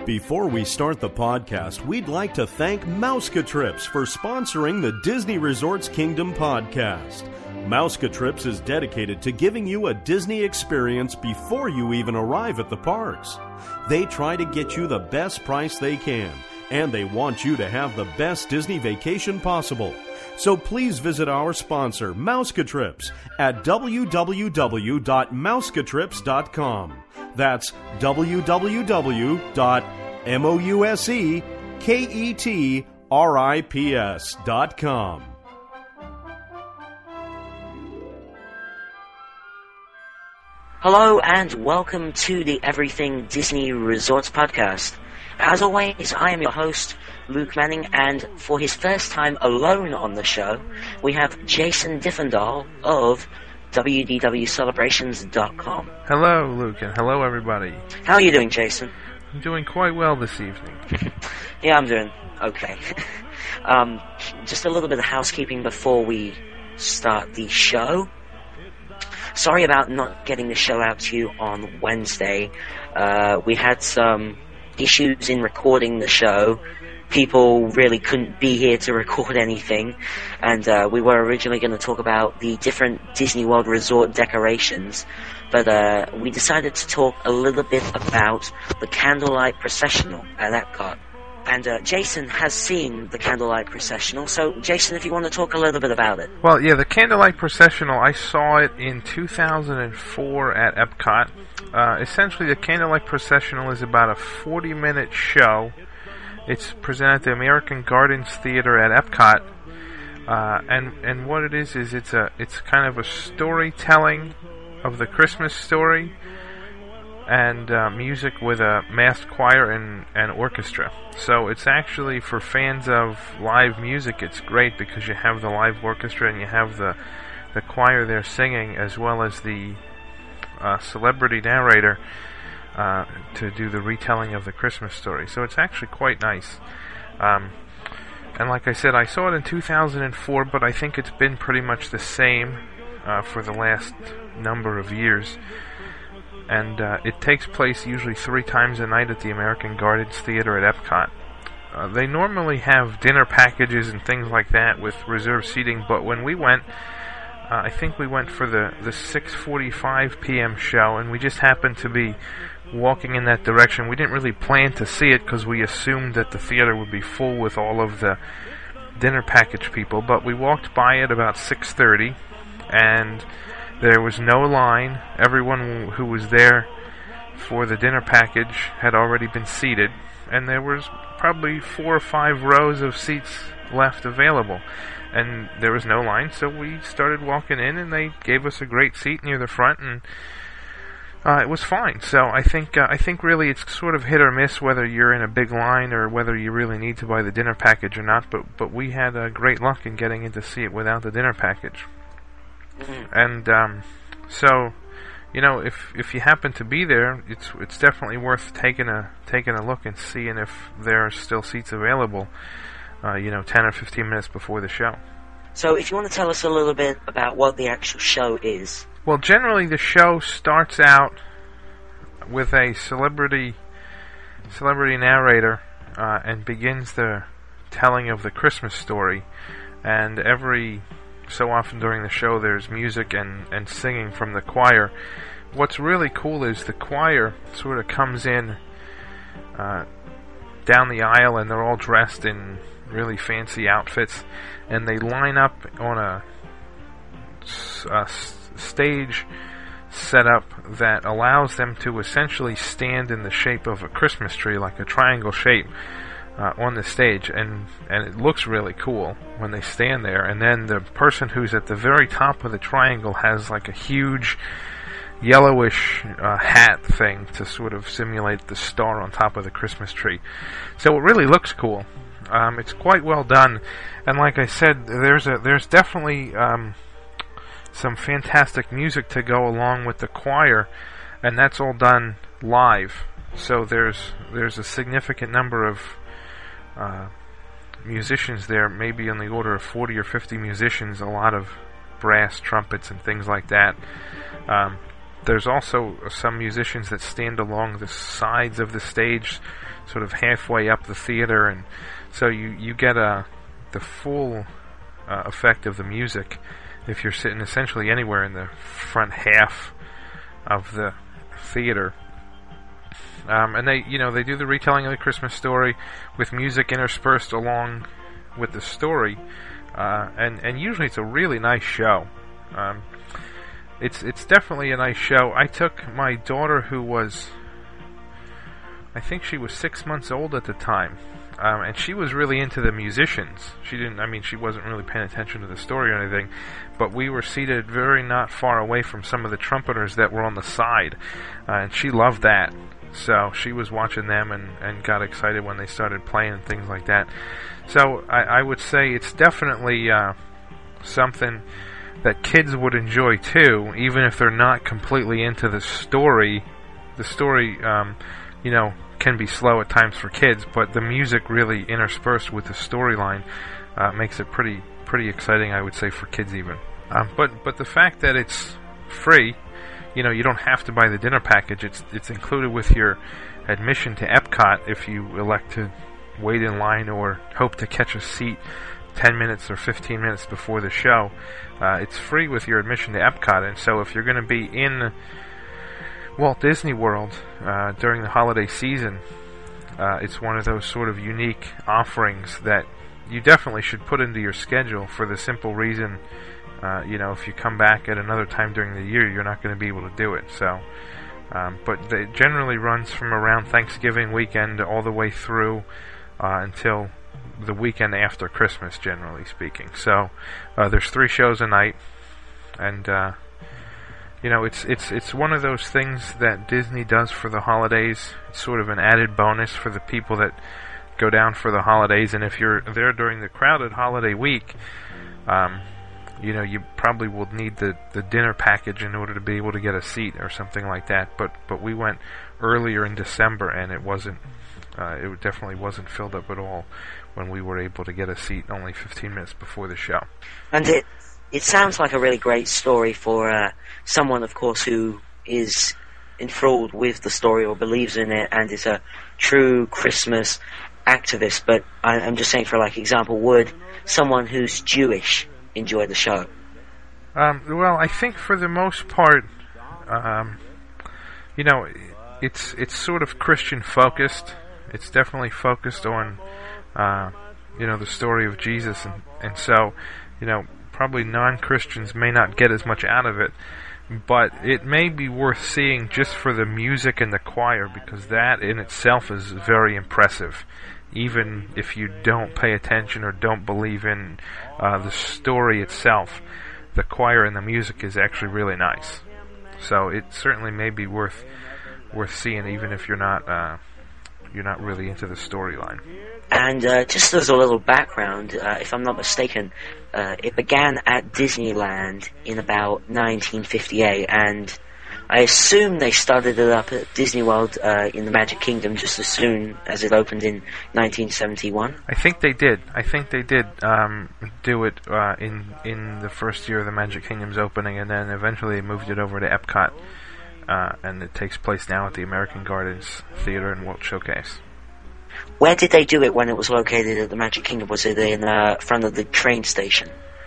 Before we start the podcast, we'd like to thank Mouska Trips for sponsoring the Disney Resorts Kingdom podcast. Mouska Trips is dedicated to giving you a Disney experience before you even arrive at the parks. They try to get you the best price they can, and they want you to have the best Disney vacation possible. So please visit our sponsor, Mouska Trips, at www.mouskatrips.com. That's www.mouskatrips.com. Hello and welcome to the Everything Disney Resorts podcast. As always, I am your host, Luke Manning, and for his first time alone on the show, we have Jason Diffendahl of WDWCelebrations.com. Hello, Luke, and hello, everybody. How are you doing, Jason? I'm doing quite well this evening. Yeah, I'm doing okay. Just a little bit of housekeeping before we start the show. Sorry about not getting the show out to you on Wednesday. We had some issues in recording the show. People really couldn't be here to record anything, and we were originally going to talk about the different Disney World Resort decorations, but we decided to talk a little bit about the Candlelight Processional at Epcot. And Jason has seen the Candlelight Processional, so Jason, if you want to talk a little bit about it. Well, yeah, the Candlelight Processional, I saw it in 2004 at Epcot. Essentially, the Candlelight Processional is about a 40-minute show. It's presented at the American Gardens Theater at Epcot, and what it is it's kind of a storytelling of the Christmas story, and music with a masked choir and orchestra. So it's actually, for fans of live music, it's great because you have the live orchestra and you have the choir there singing, as well as the celebrity narrator to do the retelling of the Christmas story. So it's actually quite nice. And like I said, I saw it in 2004, but I think it's been pretty much the same for the last number of years. And it takes place usually 3 times a night at the American Gardens Theater at Epcot. They normally have dinner packages and things like that with reserved seating, but when we went, I think we went for the 6:45 p.m. show, and we just happened to be walking in that direction. We didn't really plan to see it because we assumed that the theater would be full with all of the dinner package people, but we walked by at about 6:30, and there was no line. Everyone who was there for the dinner package had already been seated, and there was probably 4 or 5 rows of seats left available, and there was no line, so we started walking in, and they gave us a great seat near the front, and it was fine. So I think really it's sort of hit or miss whether you're in a big line or whether you really need to buy the dinner package or not, but we had great luck in getting in to see it without the dinner package. And so, you know, if you happen to be there, it's definitely worth taking a look and seeing if there are still seats available. 10 or 15 minutes before the show. So, if you want to tell us a little bit about what the actual show is. Well, generally the show starts out with a celebrity narrator and begins the telling of the Christmas story, and every so often during the show there's music and singing from the choir. What's really cool is the choir sort of comes in down the aisle, and they're all dressed in really fancy outfits, and they line up on a stage setup that allows them to essentially stand in the shape of a Christmas tree, like a triangle shape, on the stage, and it looks really cool when they stand there. And then the person who's at the very top of the triangle has like a huge yellowish hat thing to sort of simulate the star on top of the Christmas tree. So it really looks cool. It's quite well done, and like I said, there's definitely some fantastic music to go along with the choir, and that's all done live. So there's a significant number of musicians there, maybe on the order of 40 or 50 musicians, a lot of brass, trumpets, and things like that. There's also some musicians that stand along the sides of the stage, sort of halfway up the theater, and so you get the full effect of the music if you're sitting essentially anywhere in the front half of the theater. And they do the retelling of the Christmas story with music interspersed along with the story, and usually it's a really nice show. It's definitely a nice show. I took my daughter, who was, I think she was 6 months old at the time, and she was really into the musicians. She wasn't really paying attention to the story or anything, but we were seated very not far away from some of the trumpeters that were on the side, and she loved that. So she was watching them and got excited when they started playing and things like that. So I would say it's definitely something that kids would enjoy too, even if they're not completely into the story. The story, can be slow at times for kids, but the music really interspersed with the storyline makes it pretty exciting, I would say, for kids even. But the fact that it's free, you don't have to buy the dinner package. It's included with your admission to Epcot if you elect to wait in line or hope to catch a seat 10 minutes or 15 minutes before the show. It's free with your admission to Epcot, and so if you're going to be in Walt Disney World during the holiday season, it's one of those sort of unique offerings that you definitely should put into your schedule, for the simple reason, if you come back at another time during the year, you're not going to be able to do it. So, but it generally runs from around Thanksgiving weekend all the way through until the weekend after Christmas, generally speaking. So there's 3 shows a night, and it's one of those things that Disney does for the holidays. It's sort of an added bonus for the people that go down for the holidays, and if you're there during the crowded holiday week, you probably will need the dinner package in order to be able to get a seat or something like that. But we went earlier in December, and it definitely wasn't filled up at all when we were able to get a seat only 15 minutes before the show. And it sounds like a really great story for someone, of course, who is enthralled with the story or believes in it and is a true Christmas activist. But I'm just saying, for like example, would someone who's Jewish enjoy the show? Well, I think for the most part, it's sort of Christian focused. It's definitely focused on, the story of Jesus, and so, probably non-Christians may not get as much out of it, but it may be worth seeing just for the music and the choir, because that in itself is very impressive. Even if you don't pay attention or don't believe in the story itself, the choir and the music is actually really nice. So it certainly may be worth seeing, even if you're not really into the storyline. And just as a little background, if I'm not mistaken, it began at Disneyland in about 1958, and I assume they started it up at Disney World in the Magic Kingdom just as soon as it opened in 1971. I think they did do it in the first year of the Magic Kingdom's opening, and then eventually they moved it over to Epcot, and it takes place now at the American Gardens Theater and World Showcase. Where did they do it when it was located at the Magic Kingdom? Was it in front of the train station?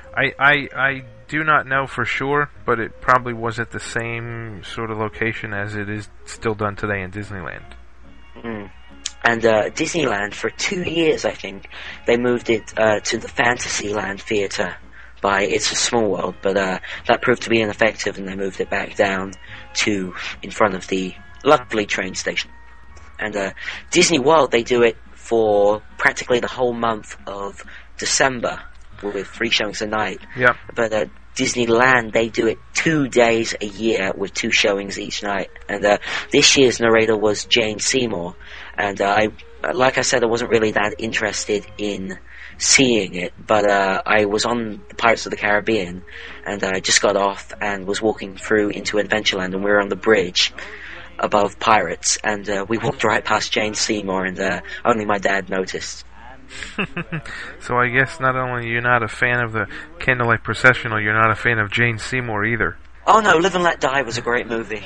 I do not know for sure, but it probably was at the same sort of location as it is still done today in Disneyland. Mm. And Disneyland, for 2 years, I think, they moved it to the Fantasyland Theater by It's a Small World, but that proved to be ineffective, and they moved it back down to in front of the lovely train station. And Disney World, they do it for practically the whole month of December, with 3 showings a night. Yep. But Disneyland, they do it 2 days a year with 2 showings each night. And this year's narrator was Jane Seymour. And like I said, I wasn't really that interested in seeing it, but I was on the Pirates of the Caribbean, and I just got off and was walking through into Adventureland, and we were on the bridge above Pirates, and we walked right past Jane Seymour, and only my dad noticed. So I guess not only you're not a fan of the Candlelight Processional, you're not a fan of Jane Seymour either. Oh no, Live and Let Die was a great movie.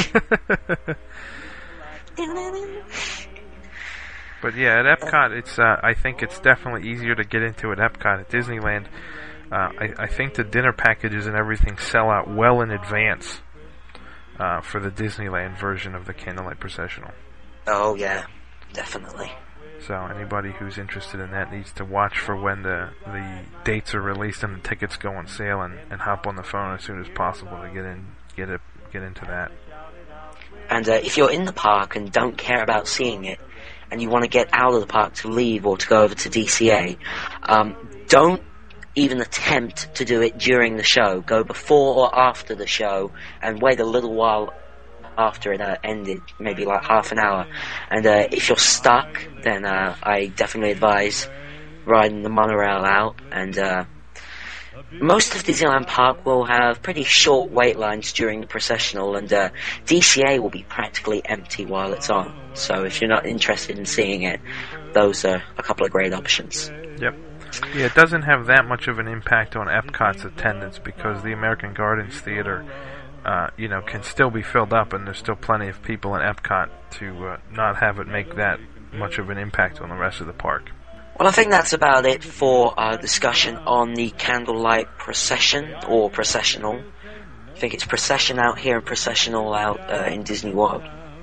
But yeah, at Epcot, it's I think it's definitely easier to get into at Epcot. At Disneyland, I think the dinner packages and everything sell out well in advance for the Disneyland version of the Candlelight Processional. Oh yeah, definitely. So anybody who's interested in that needs to watch for when the dates are released and the tickets go on sale, and hop on the phone as soon as possible to get into that. And if you're in the park and don't care about seeing it, and you want to get out of the park to leave or to go over to DCA, don't even attempt to do it during the show. Go before or after the show and wait a little while after it ended, maybe like half an hour. And if you're stuck, then I definitely advise riding the monorail out. And most of Disneyland Park will have pretty short wait lines during the processional, and DCA will be practically empty while it's on. So if you're not interested in seeing it, those are a couple of great options. Yep. Yeah, it doesn't have that much of an impact on Epcot's attendance because the American Gardens Theater, can still be filled up, and there's still plenty of people in Epcot to not have it make that much of an impact on the rest of the park. Well, I think that's about it for our discussion on the Candlelight Procession, or Processional. I think it's Procession out here and Processional out in Disney World.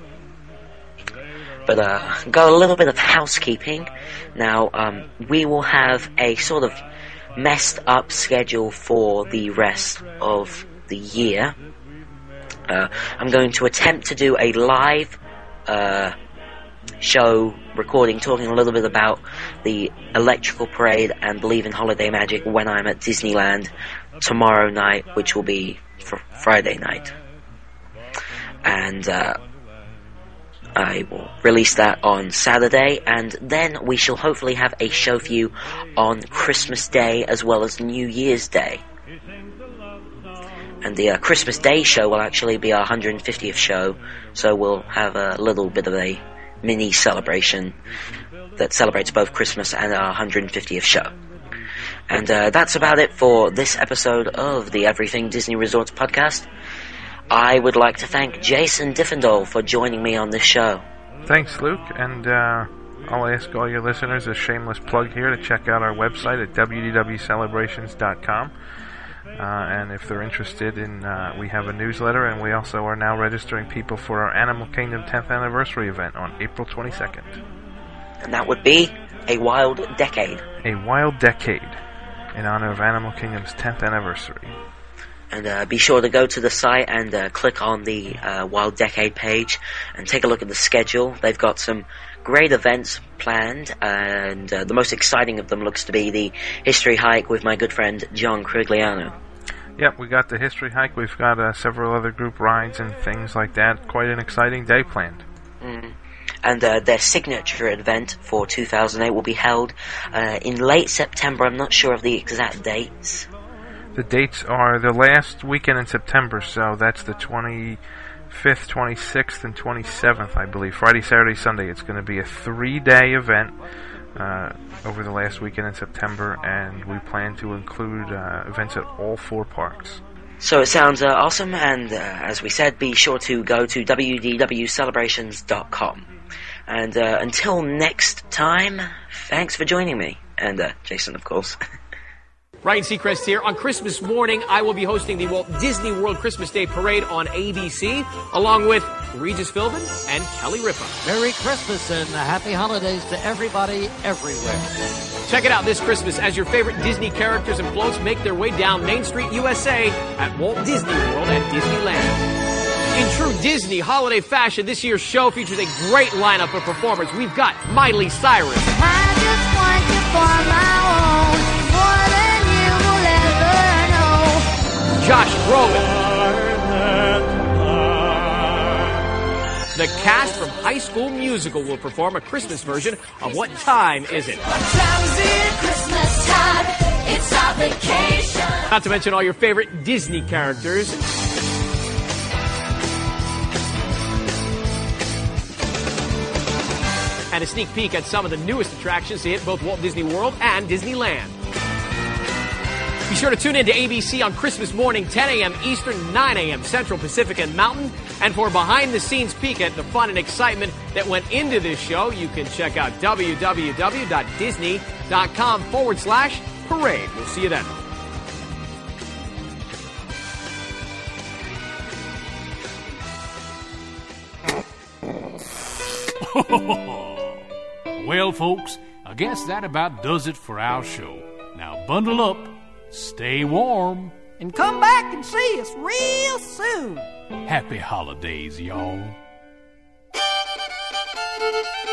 But got a little bit of housekeeping. Now, we will have a sort of messed up schedule for the rest of the year. I'm going to attempt to do a live show recording talking a little bit about the Electrical Parade and Believe in Holiday Magic when I'm at Disneyland tomorrow night, which will be Friday night. And I will release that on Saturday, and then we shall hopefully have a show for you on Christmas Day as well as New Year's Day. And the Christmas Day show will actually be our 150th show, so we'll have a little bit of a mini celebration that celebrates both Christmas and our 150th show. And that's about it for this episode of the Everything Disney Resorts podcast. I would like to thank Jason Diffendahl for joining me on this show. Thanks, Luke, and I'll ask all your listeners a shameless plug here to check out our website at wdwcelebrations.com. And if they're interested in, we have a newsletter, and we also are now registering people for our Animal Kingdom 10th anniversary event on April 22nd. And that would be a wild decade. A wild decade in honor of Animal Kingdom's 10th anniversary. And be sure to go to the site and click on the Wild Decade page and take a look at the schedule. They've got some great events planned, and the most exciting of them looks to be the History Hike with my good friend John Crigliano. Yep, we got the History Hike. We've got several other group rides and things like that. Quite an exciting day planned. And their signature event for 2008 will be held in late September. I'm not sure of the exact dates. The dates are the last weekend in September, so that's the 25th, 26th, and 27th, I believe. Friday, Saturday, Sunday. It's going to be a 3-day event over the last weekend in September, and we plan to include events at all 4 parks. So it sounds awesome, and as we said, be sure to go to wdwcelebrations.com. And until next time, thanks for joining me. And Jason, of course. Ryan Seacrest here. On Christmas morning, I will be hosting the Walt Disney World Christmas Day Parade on ABC, along with Regis Philbin and Kelly Ripa. Merry Christmas and happy holidays to everybody, everywhere. Check it out this Christmas as your favorite Disney characters and floats make their way down Main Street, USA at Walt Disney World at Disneyland. In true Disney holiday fashion, this year's show features a great lineup of performers. We've got Miley Cyrus. I just want you for my own, more than you will ever know. Josh Groban. The cast from High School Musical will perform a Christmas version of What Time Is It? What time is it? Christmas time. It's our vacation. Not to mention all your favorite Disney characters. And a sneak peek at some of the newest attractions to hit both Walt Disney World and Disneyland. Be sure to tune in to ABC on Christmas morning, 10 a.m. Eastern, 9 a.m. Central, Pacific, and Mountain. And for a behind-the-scenes peek at the fun and excitement that went into this show, you can check out www.disney.com/parade. We'll see you then. Well, folks, I guess that about does it for our show. Now bundle up, stay warm, and come back and see us real soon. Happy holidays, y'all.